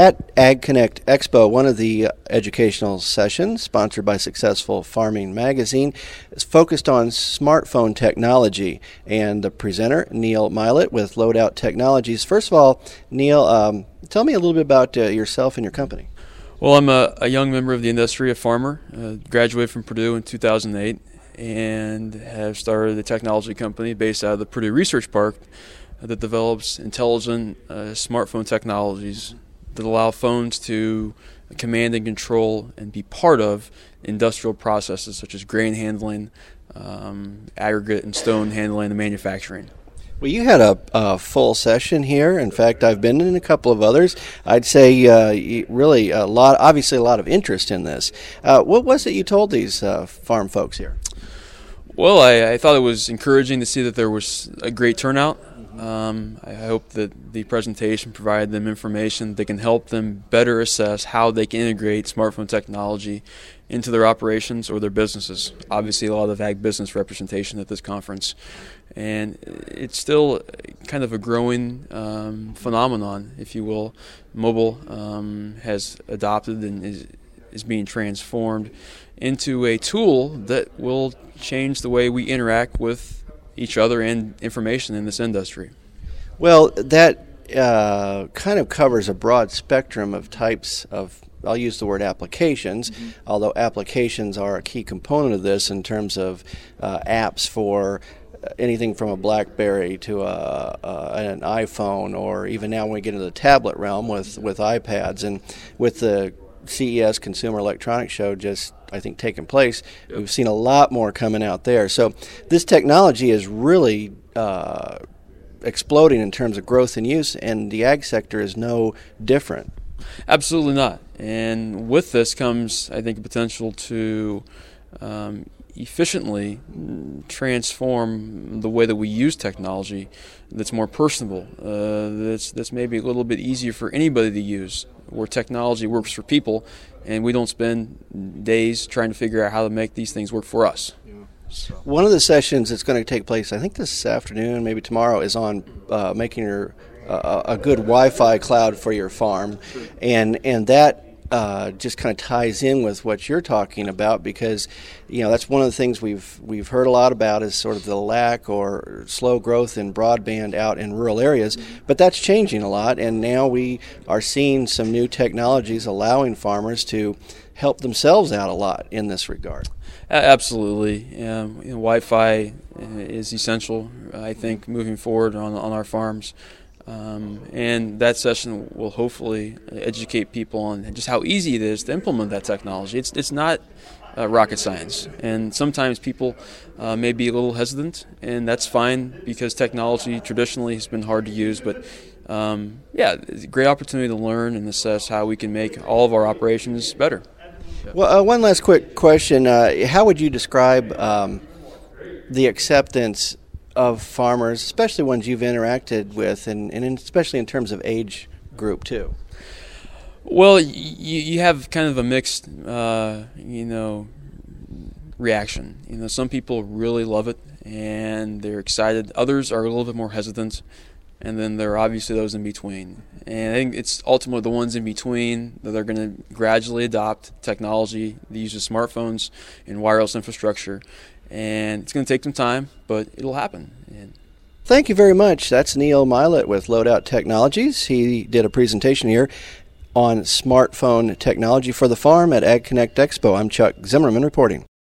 At Ag Connect Expo, one of the educational sessions sponsored by Successful Farming Magazine is focused on smartphone technology, and the presenter, Neil Milet with Loadout Technologies. First of all, Neil, tell me a little bit about yourself and your company. Well, I'm a young member of the industry, a farmer, graduated from Purdue in 2008, and have started a technology company based out of the Purdue Research Park that develops intelligent smartphone technologies that allow phones to command and control and be part of industrial processes such as grain handling, aggregate and stone handling, and manufacturing. Well, you had a full session here. In fact, I've been in a couple of others. I'd say really obviously a lot of interest in this. What was it you told these farm folks here? Well, I thought it was encouraging to see that there was a great turnout. I hope that the presentation provided them information that can help them better assess how they can integrate smartphone technology into their operations or their businesses. Obviously, a lot of ag business representation at this conference. And it's still kind of a growing phenomenon, if you will. Mobile has adopted and is being transformed into a tool that will change the way we interact with each other and information in this industry. Well, that kind of covers a broad spectrum of types of, I'll use the word applications, although applications are a key component of this in terms of apps for anything from a BlackBerry to an iPhone, or even now when we get into the tablet realm with iPads. And with the CES Consumer Electronics Show just, I think, taking place, we've seen a lot more coming out there. So this technology is really exploding in terms of growth and use, and the ag sector is no different. Absolutely not. And with this comes, I think, a potential to efficiently transform the way that we use technology that's more personable, that's maybe a little bit easier for anybody to use, where technology works for people and we don't spend days trying to figure out how to make these things work for us. So. One of the sessions that's going to take place, I think this afternoon, maybe tomorrow, is on making your a good Wi-Fi cloud for your farm, and that just kind of ties in with what you're talking about, because that's one of the things we've heard a lot about is sort of the lack or slow growth in broadband out in rural areas, but that's changing a lot, and now we are seeing some new technologies allowing farmers to help themselves out a lot in this regard. Absolutely. Wi-Fi is essential, I think, moving forward on our farms. And that session will hopefully educate people on just how easy it is to implement that technology. It's not rocket science, and sometimes people may be a little hesitant, and that's fine because technology traditionally has been hard to use. But it's a great opportunity to learn and assess how we can make all of our operations better. Well, one last quick question: how would you describe the acceptance of farmers, especially ones you've interacted with, and especially in terms of age group too? Well, you have kind of a mixed, reaction. Some people really love it and they're excited. Others are a little bit more hesitant, and then there are obviously those in between. And I think it's ultimately the ones in between that are going to gradually adopt technology that uses smartphones and wireless infrastructure. And it's going to take some time, but it'll happen. Thank you very much. That's Neil Milet with Loadout Technologies. He did a presentation here on smartphone technology for the farm at Ag Connect Expo. I'm Chuck Zimmerman reporting.